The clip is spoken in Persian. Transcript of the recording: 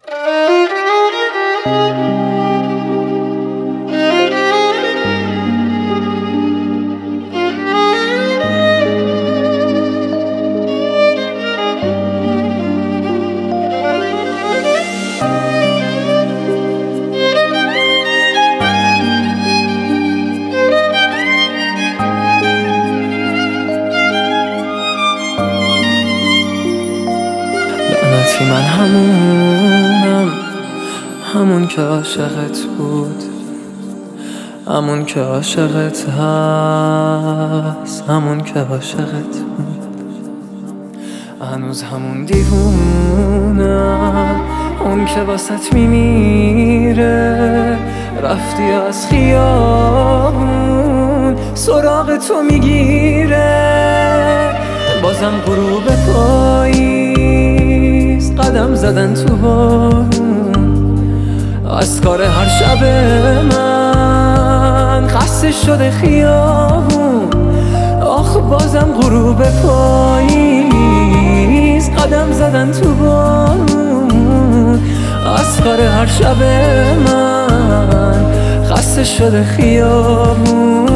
لعنتی من همون که عاشقت بود، همون که عاشقت هست، همون که عاشقت بود. هنوز همون دیوونم، اون که واسط میمیره. رفتی از خیابون سراغ تو میگیره. بازم غروب پاییز قدم زدن تو بارون. از کار هر شب من خسته شده خیابون. آخ بازم غروب پاییز قدم زدن تو بارون. از کار هر شب من خسته شده خیابون.